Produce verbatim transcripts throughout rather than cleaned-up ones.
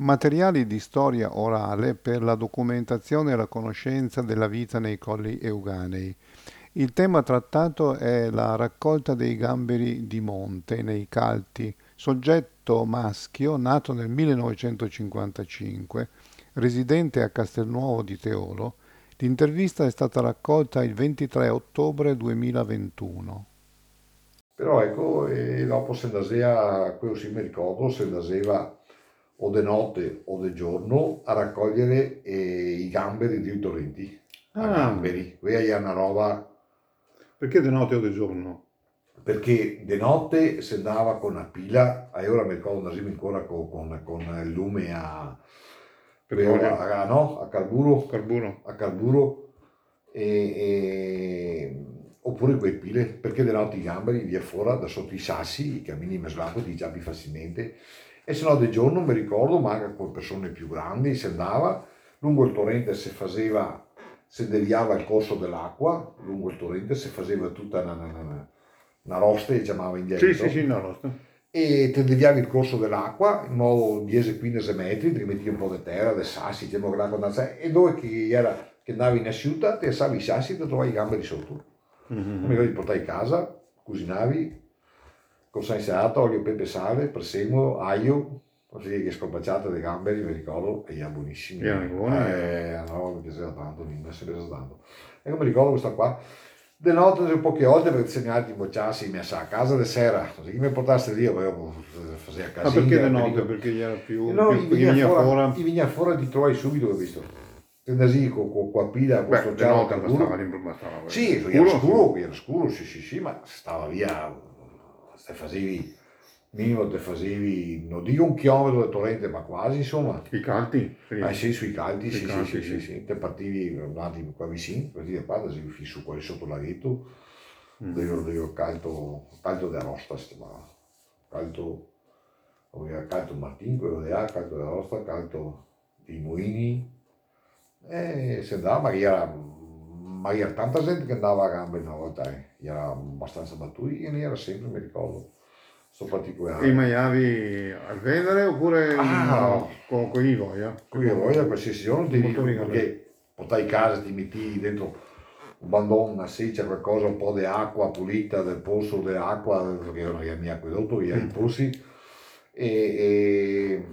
Materiali di storia orale per la documentazione e la conoscenza della vita nei colli euganei. Il tema trattato è la raccolta dei gamberi di monte nei Calti, soggetto maschio nato nel millenovecentocinquantacinque, residente a Castelnuovo di Teolo. L'intervista è stata raccolta il ventitré ottobre duemilaventuno. Però ecco, e dopo se andasea, quello sì mi ricordo, se andaseva o de notte o de giorno a raccogliere eh, i gamberi di torrenti, a Ah, gamberi. Quella è una roba, perché di notte o di giorno? perché de notte si andava con una pila, e ora mi ricordo andasimo ancora con, con, con il lume a, Petrolio, a, a- no, a carburo, carburo. a carburo e, e- oppure quei pile, perché de notte i gamberi via fuori da sotto i sassi, i cammini in meslacco ti giappi facilmente, e se no di giorno mi ricordo, magari con persone più grandi, si andava lungo il torrente, si faceva, si deviava il corso dell'acqua, lungo il torrente si faceva tutta una, una, una, una rosta, chiamava Sì, sì, sì, indietro, no, no, sta- e te deviavi il corso dell'acqua in modo dieci quindici metri, ti metti un po' di terra, dei sassi, ti e dove che era che andavi in asciutta, ti assavi i sassi e ti trovavi i gamberi sotto. Non mi ricordo di portare a casa, cucinavi, con sa insalata, olio, pepe, sale, prezzemolo, aglio, così che scompacciate dei gamberi, mi ricordo, e erano buonissimi. erano buoni. Eh, no, mi piaceva tanto, mi è sempre piaciuto tanto. E mi ricordo questa qua. De notte un poche volte per insegnarti a bocciarsi mi sa a casa di sera, così che mi portasse lì, avevo faceva Ma casino, perché era di notte? pericolo. Perché gli era E più, no, più, i gli vigna veniva fuori, i fuori. vigna fuori ti trovai subito, ho visto. Andasì con, con qua pila, con Beh, sto di ciao notte bastava, carburo. lì, bastava Sì, eh, era scuro, sì. scuro, era scuro, sì, sì, sì, ma stava via, te facevi, minimo te facevi, non dico un chilometro del torrente, ma quasi, insomma. I calti, Eh sì. sì, sui caldi, I sì, sì, sì, calti, sì, sì. sì. Te partivi andati qua vicino, partivi a parte, si fisso qua sotto il laghetto, Mm. dove io caldo, caldo della Rosta si chiamava, caldo, aveva caldo Martin, quello di là, caldo della Rosta, caldo dei Moini, e si andava, ma era, ma era tanta gente che andava a gambe una volta, eh. Era abbastanza battuti e ne era sempre, mi ricordo, sto E i particolare. maiavi a vendere oppure Ah, mm, con, con i voglia? Cioè qui voglia con qualsiasi giorno i ti motori dico, di gambe. perché portai a casa, ti metti dentro un bandone, una seccia, qualcosa, un po' di acqua pulita del pozzo dell'acqua, perché io non avevo mia acquedotto, via i Mm. pozzi, e, e,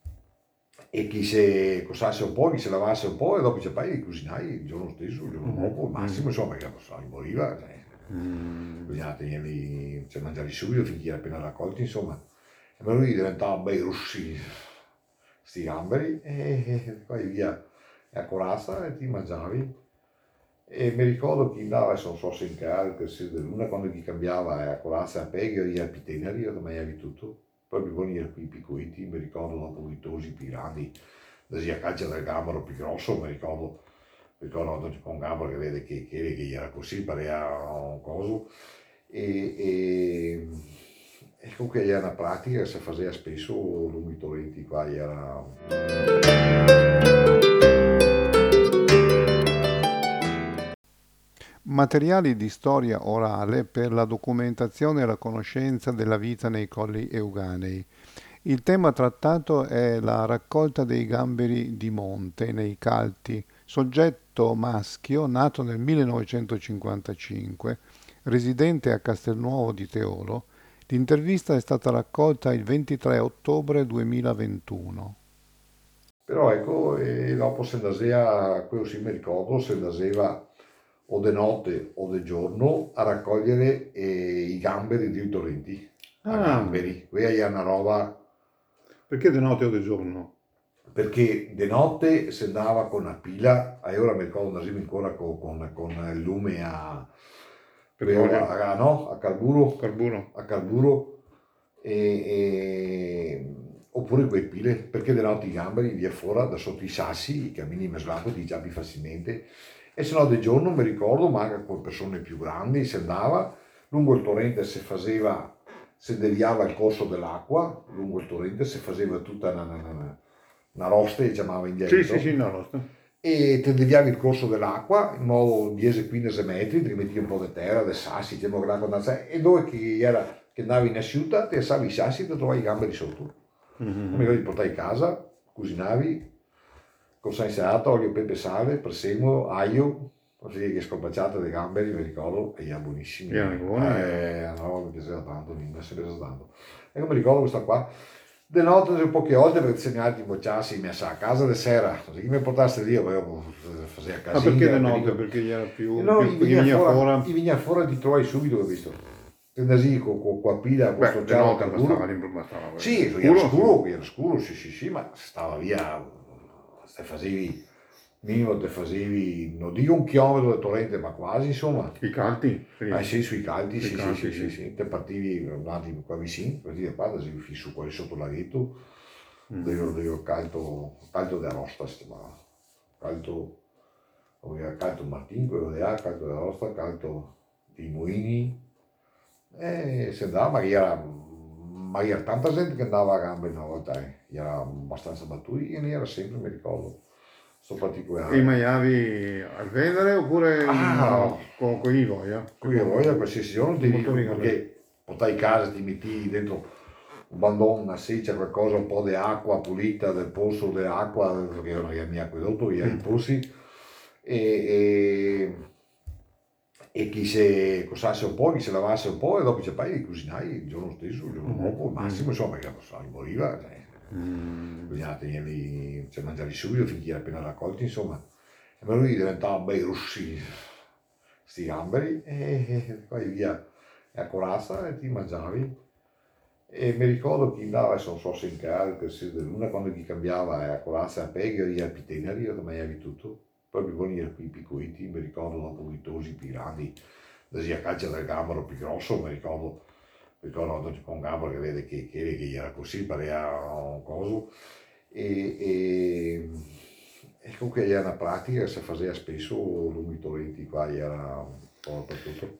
e chi si cosasse un po', chi si lavasse un po', e dopo c'è poi cucinai il giorno stesso, il giorno Mhm, dopo, al mhm. massimo, insomma, perché non so, moriva, cioè, Mm. bisognava tenerli, cioè mangiarli subito finché era appena raccolti, insomma. E per lui diventavano bei russi, sti gamberi, e poi via a corazza e ti mangiavi. E mi ricordo che andava, adesso non so se in care, che se luna quando gli cambiava a corazza a peghe, io a piteneri, io mangiavi tutto. Proprio con i qui piccoliti, mi ricordo dopo i tosi più grandi, da a calcia del gambero più grosso, mi ricordo, mi ricordo quando c'è un gambero che vede che, che, che era così, pareva un coso, e, e, e comunque era una pratica che si faceva spesso lungo i torrenti qua, era... Materiali di storia orale per la documentazione e la conoscenza della vita nei colli euganei. Il tema trattato è la raccolta dei gamberi di monte nei Calti, soggetto maschio nato nel millenovecentocinquantacinque, residente a Castelnuovo di Teolo. L'intervista è stata raccolta il ventitré ottobre duemilaventuno. Però ecco, e dopo se andasea, quello sì mi ricordo, se andaseva o de notte o de giorno a raccogliere eh, i gamberi di torrenti, a Ah, gamberi. Quella è una roba, perché di notte o di giorno? perché de notte si andava con una pila, e ora mi ricordo andasimo ancora con, con, con il lume a, quello Petrolio, a, a- no, a carburo, carburo. a carburo e, e- oppure quei pile, perché de notte i gamberi via fuori da sotto i sassi, i cammini in meslacco ti giappi facilmente, e se no di giorno mi ricordo, magari con persone più grandi, si andava lungo il torrente, si faceva, si deviava il corso dell'acqua, lungo il torrente si faceva tutta una, una, una, una rosta, chiamava Sì, sì, sì, indietro, no, no, sta- e te deviavi il corso dell'acqua in modo dieci quindici metri, ti metti un po' di terra, dei sassi, ti e dove che era che andavi in asciutta, ti assavi i sassi e ti trovavi i gamberi sotto. Non mi ricordo Mhm. di portare a casa, cucinavi con salsinato, olio, pepe, sale, prezzemolo, aglio, così che scorpacciate dei gamberi, mi ricordo, e erano buonissimi. Erano buoni. Eh, no, mi piaceva tanto, mi è sempre piaciuto tanto. E mi ricordo questa qua, de notte un poche volte per segnarti bocciassi, mi sa a casa di sera, così che mi portasse lì, io faceva Ma casino. perché di eh, notte? dico- Perché gli era più, No, più i gli veniva vigna fuori. fuori, i vigna fuori ti trovi subito, ho visto. Tendasi con, con qua pila, con Beh, sto di ciao notte bastava, carburo. lì, bastava Sì, scuro, era scuro, era scuro, sì, sì, sì, ma stava via, te facevi, minimo te facevi, non dico un chilometro di torrente, ma quasi, insomma. I calti, sì. Eh sì, sui caldi, Sui sì, caldi, sì, sì, sì. sì, sì, te partivi un attimo qua vicino, partivi da qua, andavi fin su qua sotto il laghetto, Mm. dove dove caldo, caldo della Rosta si chiamava, caldo, aveva caldo Martin, quello di là, caldo della Rosta, caldo dei Moini, e si andava, ma era, ma era tanta gente che andava a gambe una volta, eh. Era abbastanza battuti e ne era sempre, mi ricordo, sto E particolare. maiavi al vendere oppure Ah, con, con i voglia? qui a voglia qualsiasi giorno ti Molto dico, mica bene. perché portai a casa, ti metti dentro un bandone, una seccia, qualcosa, un po' di acqua pulita del pozzo dell'acqua, perché non era mia acquedotto, via i Mm. pozzi, e, e, e chi se cosasse un po', chi se lavasse un po', e dopo ci fai cucinai il giorno stesso, il giorno Mhm. dopo, al massimo, insomma, perché non moriva, cioè, Mm. bisognava tenerli, cioè mangiarli subito finché era appena raccolti, insomma. E ma lui diventava bei russi, sti gamberi, e, e poi via a corazza e ti mangiavi. E mi ricordo che andava, adesso non so se in casa, che se di luna, quando gli cambiava a corazza a pega, io a piteneri, io mangiavi tutto. Proprio buoni erano qui piccoliti, mi ricordo dopo i tosi più grandi, così a calcia del gambero più grosso, mi ricordo, mi ricordo con un gambero che vede che, che, che era così, pareva un coso. E, e, e comunque era una pratica che si faceva spesso lungo i torrenti qua, era un po' dappertutto.